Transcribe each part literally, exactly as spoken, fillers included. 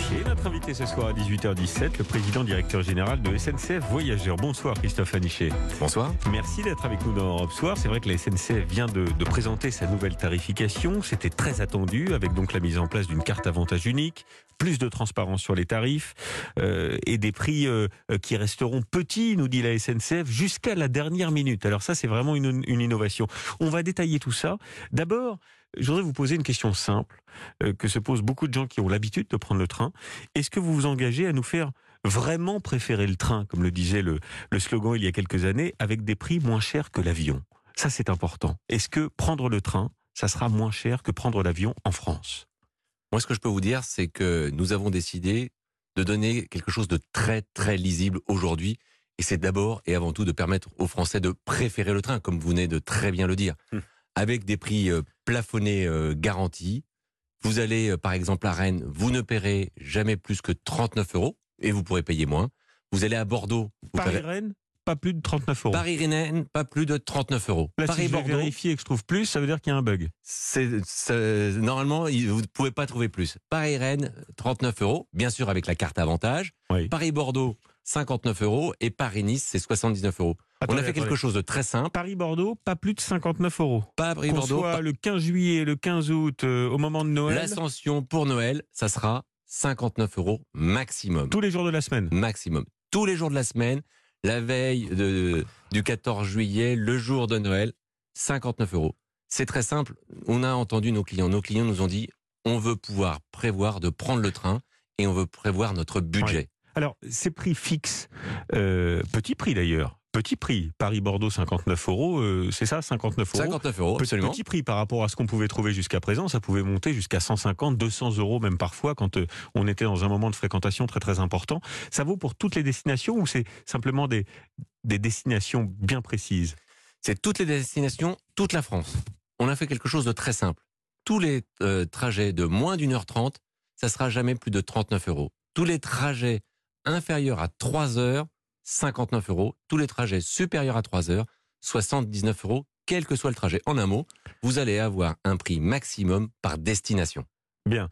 Aniché, notre invité ce soir à dix-huit heures dix-sept, le président directeur général de S N C F Voyageurs. Bonsoir Christophe Aniché. Bonsoir. Merci d'être avec nous dans Europe Soir. C'est vrai que la S N C F vient de, de présenter sa nouvelle tarification. C'était très attendu, avec donc la mise en place d'une carte avantage unique, plus de transparence sur les tarifs euh, et des prix euh, qui resteront petits, nous dit la S N C F, jusqu'à la dernière minute. Alors ça, c'est vraiment une, une innovation. On va détailler tout ça. D'abord, je voudrais vous poser une question simple euh, que se posent beaucoup de gens qui ont l'habitude de prendre le train. Est-ce que vous vous engagez à nous faire vraiment préférer le train, comme le disait le, le slogan il y a quelques années, avec des prix moins chers que l'avion? Ça, c'est important. Est-ce que prendre le train, ça sera moins cher que prendre l'avion en France? Moi, ce que je peux vous dire, c'est que nous avons décidé de donner quelque chose de très, très lisible aujourd'hui. Et c'est d'abord et avant tout de permettre aux Français de préférer le train, comme vous venez de très bien le dire. Hum. Avec des prix euh, plafonnés euh, garantis. Vous allez, euh, par exemple, à Rennes, vous ne paierez jamais plus que trente-neuf euros et vous pourrez payer moins. Vous allez à Bordeaux. Paris-Rennes, pas plus de trente-neuf euros. Paris-Rennes, pas plus de trente-neuf euros. Là, si je vais Paris-Bordeaux, vérifier et que je trouve plus, ça veut dire qu'il y a un bug. C'est, c'est, normalement, vous ne pouvez pas trouver plus. Paris-Rennes, trente-neuf euros, bien sûr avec la carte avantage. Oui. Paris-Bordeaux, cinquante-neuf euros. Et Paris-Nice, c'est soixante-dix-neuf euros. Attendez, On a fait attendez. quelque chose de très simple. Paris-Bordeaux, pas plus de cinquante-neuf euros. Qu'on Paris-Bordeaux, soit pas- le quinze juillet et le quinze août, euh, au moment de Noël, l'ascension pour Noël, ça sera cinquante-neuf euros maximum. tous les jours de la semaine. Maximum. Tous les jours de la semaine, la veille de, du quatorze juillet, le jour de Noël, cinquante-neuf euros. C'est très simple. On a entendu nos clients. Nos clients nous ont dit, on veut pouvoir prévoir de prendre le train et on veut prévoir notre budget. Oui. Alors, ces prix fixes, euh, petit prix d'ailleurs, petit prix, Paris-Bordeaux, cinquante-neuf euros, euh, c'est ça, cinquanteneuf euros. cinquante-neuf euros, Pe- absolument. Petit prix par rapport à ce qu'on pouvait trouver jusqu'à présent, ça pouvait monter jusqu'à cent cinquante, deux cents euros même parfois quand euh, on était dans un moment de fréquentation très très important. Ça vaut pour toutes les destinations ou c'est simplement des, des destinations bien précises? C'est toutes les destinations, toute la France. On a fait quelque chose de très simple. Tous les euh, trajets de moins d'une heure trente, ça sera jamais plus de trente-neuf euros. Tous les trajets inférieurs à trois heures, cinquante-neuf euros. Tous les trajets supérieurs à trois heures, soixante-dix-neuf euros, quel que soit le trajet. En un mot, vous allez avoir un prix maximum par destination. Bien.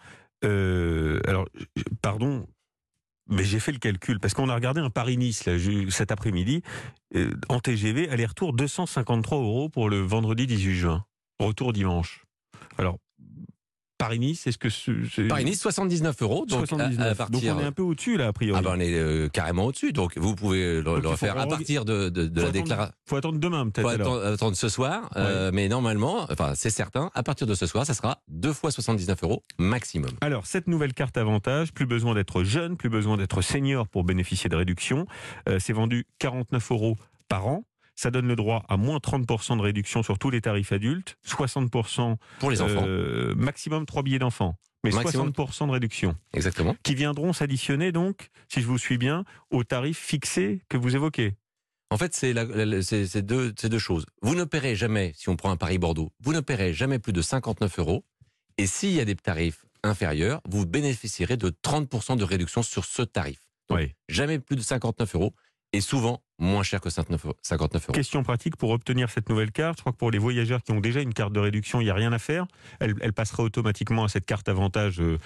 Euh, alors, je- pardon, mais j'ai fait le calcul, parce qu'on a regardé un Paris-Nice là, je- cet après-midi, euh, en T G V, aller-retour deux cent cinquante-trois euros pour le vendredi dix-huit juin. Retour dimanche. Alors, Paris-Nice, est-ce que c'est... c'est- Paris-Nice, soixante-dix-neuf euros. Donc, à- soixante-dix-neuf. à partir... Donc on est un peu au-dessus là, a priori. Ah ben on est euh, carrément au-dessus, donc vous pouvez le, Donc, le il faut refaire à re- partir de, de, de faut la attendre- déclaration. faut attendre demain peut-être Faut alors. attendre, attendre ce soir, euh, mais normalement, enfin c'est certain, à partir de ce soir, ça sera deux fois soixante-dix-neuf euros maximum. Alors, cette nouvelle carte avantage, plus besoin d'être jeune, plus besoin d'être senior pour bénéficier de réduction. Euh, c'est vendu quarante-neuf euros par an. Ça donne le droit à moins trente pour cent de réduction sur tous les tarifs adultes, soixante pour cent Pour les enfants, euh, maximum trois billets d'enfants, mais Maximum. soixante pour cent de réduction, exactement. qui viendront s'additionner donc, si je vous suis bien, aux tarifs fixés que vous évoquez. En fait, c'est la- la- c'est- c'est deux, c'est deux choses. Vous ne paierez jamais, si on prend un Paris-Bordeaux, vous ne paierez jamais plus de cinquante-neuf euros. Et s'il y a des tarifs inférieurs, vous bénéficierez de trente pour cent de réduction sur ce tarif. Donc, Oui. jamais plus de cinquante-neuf euros et souvent moins cher que cinquante-neuf euros. Question pratique pour obtenir cette nouvelle carte. Je crois que pour les voyageurs qui ont déjà une carte de réduction, il n'y a rien à faire. Elle, elle passera automatiquement à cette carte avantage euh,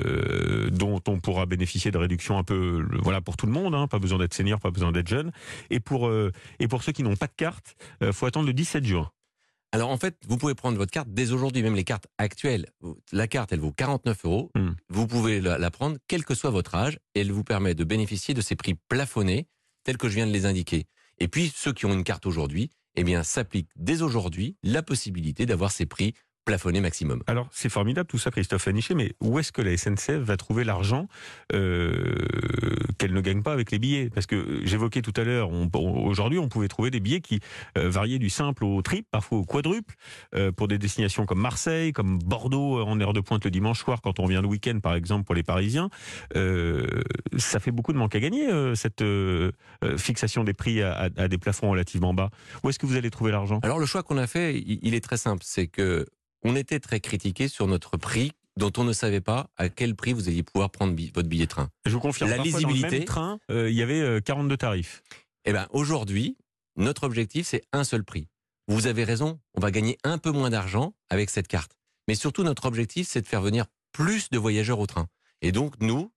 euh, dont on pourra bénéficier de réduction un peu, euh, voilà, pour tout le monde. Hein, pas besoin d'être senior, pas besoin d'être jeune. Et pour euh, et pour ceux qui n'ont pas de carte, il faut attendre le dix-sept juin. Alors en fait, vous pouvez prendre votre carte dès aujourd'hui, même les cartes actuelles. La carte, elle vaut quarante-neuf euros. Hmm. Vous pouvez la, la prendre, quel que soit votre âge, et elle vous permet de bénéficier de ces prix plafonnés, tels que je viens de les indiquer. Et puis, ceux qui ont une carte aujourd'hui, eh bien, s'applique dès aujourd'hui la possibilité d'avoir ces prix plafonnés maximum. Alors, c'est formidable tout ça, Christophe Aniché, mais où est-ce que la S N C F va trouver l'argent euh, qu'elle ne gagne pas avec les billets? Parce que j'évoquais tout à l'heure, on- on- aujourd'hui, on pouvait trouver des billets qui euh, variaient du simple au triple, parfois au quadruple, euh, pour des destinations comme Marseille, comme Bordeaux, en heure de pointe le dimanche soir, quand on vient le week-end, par exemple, pour les Parisiens. Euh, ça fait beaucoup de manque à gagner, euh, cette euh, euh, fixation des prix à, à- à des plafonds relativement bas. Où est-ce que vous allez trouver l'argent? Alors, le choix qu'on a fait, il, il est très simple. C'est que on était très critiqué sur notre prix, dont on ne savait pas à quel prix vous alliez pouvoir prendre bi- votre billet train. Je vous confirme, La parfois, dans le lisibilité. même train, euh, il y avait euh, quarante-deux tarifs. Eh bien, aujourd'hui, notre objectif, c'est un seul prix. Vous avez raison, on va gagner un peu moins d'argent avec cette carte. Mais surtout, notre objectif, c'est de faire venir plus de voyageurs au train. Et donc, nous,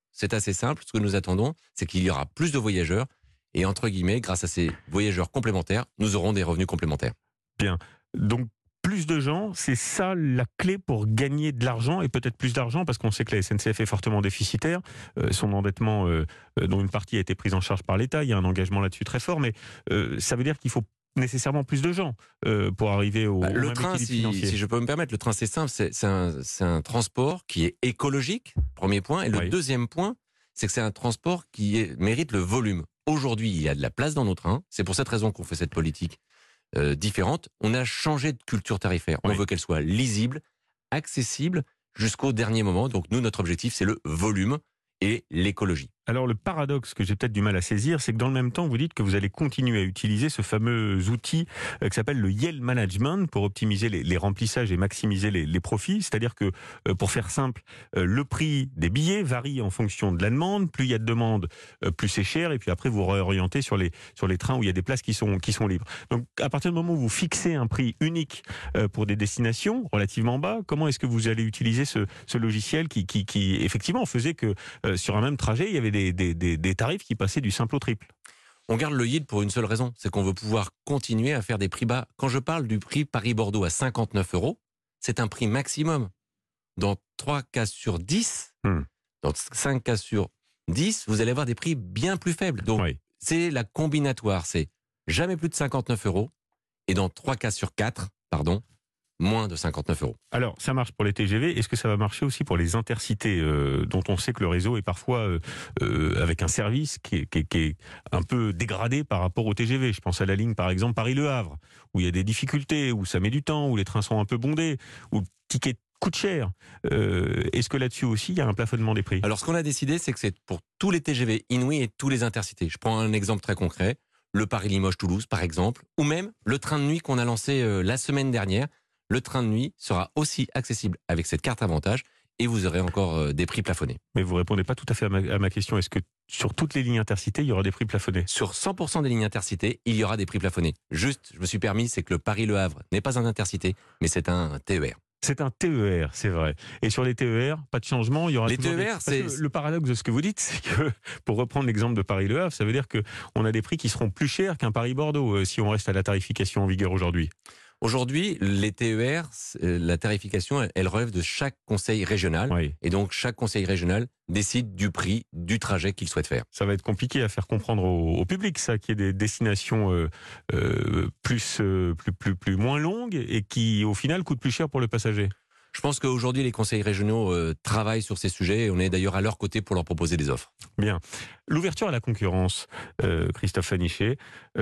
c'est assez simple. Ce que nous attendons, c'est qu'il y aura plus de voyageurs. Et entre guillemets, grâce à ces voyageurs complémentaires, nous aurons des revenus complémentaires. Bien. Donc, plus de gens, c'est ça la clé pour gagner de l'argent et peut-être plus d'argent parce qu'on sait que la S N C F est fortement déficitaire. Euh, son endettement, euh, dont une partie a été prise en charge par l'État, il y a un engagement là-dessus très fort, mais euh, ça veut dire qu'il faut nécessairement plus de gens euh, pour arriver au, Bah, au le même train, équilibre si, financier. si je peux me permettre, le train c'est simple, c'est, c'est, un, c'est un transport qui est écologique, premier point. Et le Oui. deuxième point, c'est que c'est un transport qui est, mérite le volume. Aujourd'hui, il y a de la place dans nos trains. C'est pour cette raison qu'on fait cette politique euh, différente. On a changé de culture tarifaire. On Oui. veut qu'elle soit lisible, accessible jusqu'au dernier moment. Donc nous, notre objectif, c'est le volume et l'écologie. Alors le paradoxe que j'ai peut-être du mal à saisir, c'est que dans le même temps, vous dites que vous allez continuer à utiliser ce fameux outil euh, qui s'appelle le yield management pour optimiser les, les remplissages et maximiser les, les profits. C'est-à-dire que, euh, pour faire simple, euh, le prix des billets varie en fonction de la demande. Plus il y a de demande, euh, plus c'est cher. Et puis après, vous réorientez sur les, sur les trains où il y a des places qui sont, qui sont libres. Donc à partir du moment où vous fixez un prix unique euh, pour des destinations relativement bas, comment est-ce que vous allez utiliser ce, ce logiciel qui, qui, qui effectivement faisait que euh, sur un même trajet, il y avait des Des, des, des tarifs qui passaient du simple au triple? On garde le yield pour une seule raison, c'est qu'on veut pouvoir continuer à faire des prix bas. Quand je parle du prix Paris-Bordeaux à cinquante-neuf euros, c'est un prix maximum. Dans trois cas sur dix, hmm. dans cinq cas sur dix, vous allez avoir des prix bien plus faibles. Donc, oui. C'est la combinatoire, c'est jamais plus de cinquante-neuf euros, et dans trois cas sur quatre, pardon, moins de cinquante-neuf euros. Alors, ça marche pour les T G V. Est-ce que ça va marcher aussi pour les intercités, euh, dont on sait que le réseau est parfois euh, euh, avec un service qui est, qui, est, qui est un peu dégradé par rapport au T G V? Je pense à la ligne, par exemple, Paris-Le Havre, où il y a des difficultés, où ça met du temps, où les trains sont un peu bondés, où le ticket coûte cher. Euh, est-ce que là-dessus aussi, il y a un plafonnement des prix? Alors, ce qu'on a décidé, c'est que c'est pour tous les T G V inouïs et tous les intercités. Je prends un exemple très concret. Le Paris-Limoges-Toulouse, par exemple, ou même le train de nuit qu'on a lancé euh, la semaine dernière. Le train de nuit sera aussi accessible avec cette carte avantage et vous aurez encore euh, des prix plafonnés. Mais vous répondez pas tout à fait à ma, à ma question. Est-ce que sur toutes les lignes intercités, il y aura des prix plafonnés? Sur cent pour cent des lignes intercités, il y aura des prix plafonnés. Juste, je me suis permis, c'est que le Paris-Le Havre n'est pas un intercité, mais c'est un T E R. C'est un T E R, c'est vrai. Et sur les T E R, pas de changement, il y aura les toujours T E R, des... c'est... Le paradoxe de ce que vous dites, c'est que, pour reprendre l'exemple de Paris-Le Havre, ça veut dire qu'on a des prix qui seront plus chers qu'un Paris-Bordeaux, euh, si on reste à la tarification en vigueur aujourd'hui. Aujourd'hui, les T E R, la tarification, elle relève de chaque conseil régional. Oui. Et donc, chaque conseil régional décide du prix du trajet qu'il souhaite faire. Ça va être compliqué à faire comprendre au, au public, ça, qu'il y ait des destinations euh, euh, plus, euh, plus, plus, plus moins longues et qui, au final, coûtent plus cher pour le passager. Je pense qu'aujourd'hui, les conseils régionaux euh, travaillent sur ces sujets et on est d'ailleurs à leur côté pour leur proposer des offres. Bien. L'ouverture à la concurrence, euh, Christophe Fanichet,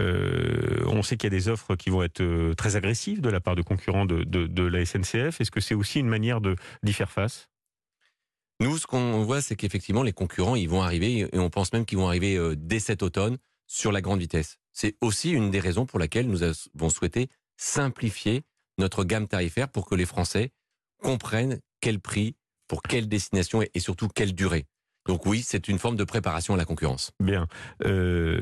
euh, on sait qu'il y a des offres qui vont être euh, très agressives de la part de concurrents de, de, de la S N C F. Est-ce que c'est aussi une manière de, d'y faire face? Nous, ce qu'on voit, c'est qu'effectivement, les concurrents, ils vont arriver et on pense même qu'ils vont arriver euh, dès cet automne sur la grande vitesse. C'est aussi une des raisons pour laquelle nous avons souhaité simplifier notre gamme tarifaire pour que les Français comprennent quel prix, pour quelle destination et surtout quelle durée. Donc oui, c'est une forme de préparation à la concurrence. Bien. Euh,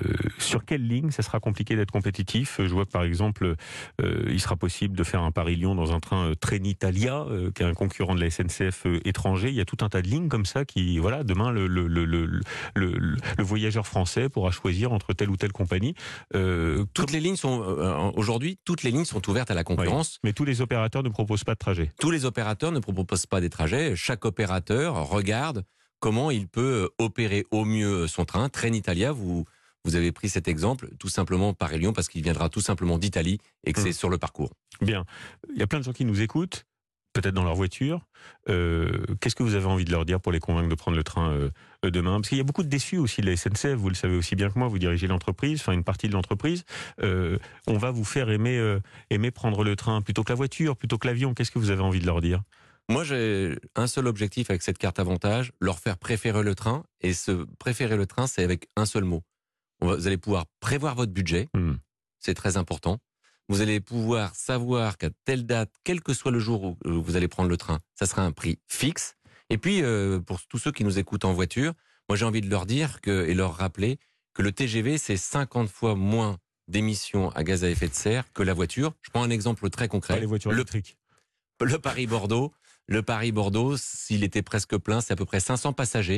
sur quelle ligne ça sera compliqué d'être compétitif? Je vois que par exemple, euh, il sera possible de faire un Paris-Lyon dans un train Trenitalia, euh, qui est un concurrent de la S N C F euh, étranger. Il y a tout un tas de lignes comme ça qui, voilà, demain le, le, le, le, le, le, le voyageur français pourra choisir entre telle ou telle compagnie. Euh, toutes comme... les lignes sont euh, aujourd'hui, toutes les lignes sont ouvertes à la concurrence. Oui, mais tous les opérateurs ne proposent pas de trajet. Tous les opérateurs ne proposent pas des trajets. Chaque opérateur regarde comment il peut opérer au mieux son train. Trenitalia, vous, vous avez pris cet exemple, tout simplement Paris-Lyon, parce qu'il viendra tout simplement d'Italie et que mmh. c'est sur le parcours. Bien. Il y a plein de gens qui nous écoutent, peut-être dans leur voiture. Euh, qu'est-ce que vous avez envie de leur dire pour les convaincre de prendre le train euh, demain? Parce qu'il y a beaucoup de déçus aussi de la S N C F, vous le savez aussi bien que moi, vous dirigez l'entreprise, enfin une partie de l'entreprise. Euh, on va vous faire aimer, euh, aimer prendre le train plutôt que la voiture, plutôt que l'avion. Qu'est-ce que vous avez envie de leur dire? Moi, j'ai un seul objectif avec cette carte avantage, leur faire préférer le train. Et ce préférer le train, c'est avec un seul mot. On va, vous allez pouvoir prévoir votre budget, mmh. c'est très important. Vous allez pouvoir savoir qu'à telle date, quel que soit le jour où vous allez prendre le train, ça sera un prix fixe. Et puis, euh, pour tous ceux qui nous écoutent en voiture, moi j'ai envie de leur dire que, et leur rappeler que le T G V, c'est cinquante fois moins d'émissions à gaz à effet de serre que la voiture. Je prends un exemple très concret. Pas les voitures le, électriques. Le Paris-Bordeaux. Le Paris-Bordeaux, s'il était presque plein, c'est à peu près cinq cents passagers.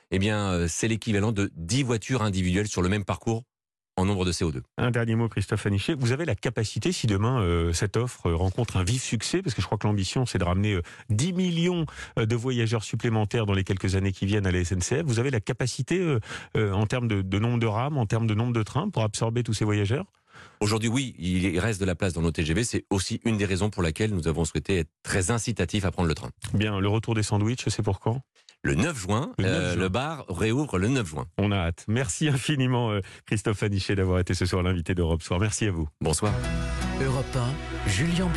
eh bien, euh, c'est l'équivalent de dix voitures individuelles sur le même parcours en nombre de C O deux. Un dernier mot, Christophe Aniché. Vous avez la capacité, si demain euh, cette offre rencontre un vif succès, parce que je crois que l'ambition c'est de ramener euh, dix millions de voyageurs supplémentaires dans les quelques années qui viennent à la S N C F, vous avez la capacité euh, euh, en termes de, de nombre de rames, en termes de nombre de trains pour absorber tous ces voyageurs? Aujourd'hui, oui, il reste de la place dans nos T G V. C'est aussi une des raisons pour laquelle nous avons souhaité être très incitatifs à prendre le train. Bien, le retour des sandwichs, c'est pour quand? Le neuf juin, le, neuf euh, juin. le bar réouvre le neuf juin. On a hâte. Merci infiniment, euh, Christophe Aniché, d'avoir été ce soir l'invité d'Europe Soir. Merci à vous. Bonsoir. Europe un, Julien